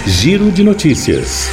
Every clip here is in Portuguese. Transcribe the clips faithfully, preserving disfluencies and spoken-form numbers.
Giro de Notícias.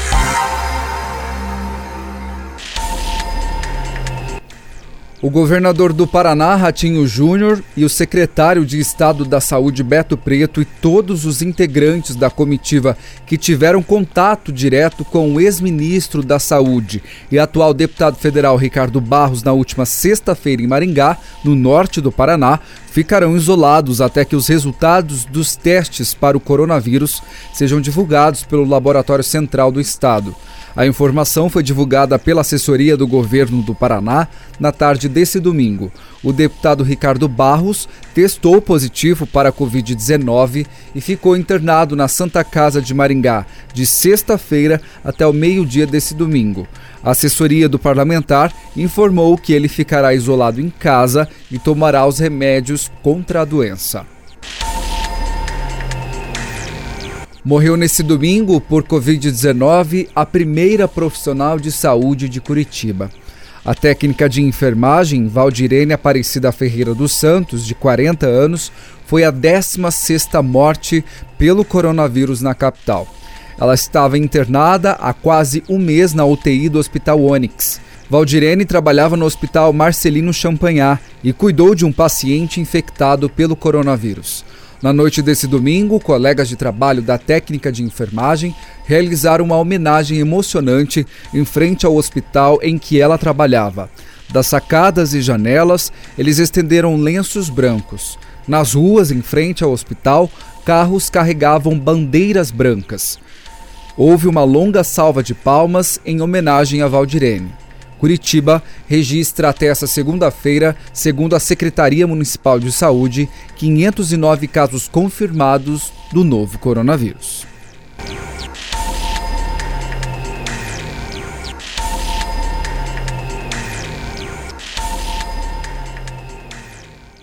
O governador do Paraná, Ratinho Júnior, e o secretário de Estado da Saúde, Beto Preto, e todos os integrantes da comitiva que tiveram contato direto com o ex-ministro da Saúde e atual deputado federal Ricardo Barros na última sexta-feira em Maringá, no norte do Paraná, ficarão isolados até que os resultados dos testes para o coronavírus sejam divulgados pelo Laboratório Central do Estado. A informação foi divulgada pela assessoria do governo do Paraná na tarde desse domingo. O deputado Ricardo Barros testou positivo para a covid dezenove e ficou internado na Santa Casa de Maringá de sexta-feira até o meio-dia desse domingo. A assessoria do parlamentar informou que ele ficará isolado em casa e tomará os remédios contra a doença. Morreu nesse domingo por covid dezenove a primeira profissional de saúde de Curitiba. A técnica de enfermagem, Valdirene Aparecida Ferreira dos Santos, de quarenta anos, foi a décima sexta morte pelo coronavírus na capital. Ela estava internada há quase um mês na U T I do Hospital Ônix. Valdirene trabalhava no Hospital Marcelino Champagnat e cuidou de um paciente infectado pelo coronavírus. Na noite desse domingo, colegas de trabalho da técnica de enfermagem realizaram uma homenagem emocionante em frente ao hospital em que ela trabalhava. Das sacadas e janelas, eles estenderam lenços brancos. Nas ruas, em frente ao hospital, carros carregavam bandeiras brancas. Houve uma longa salva de palmas em homenagem a Valdirene. Curitiba registra até essa segunda-feira, segundo a Secretaria Municipal de Saúde, quinhentos e nove casos confirmados do novo coronavírus.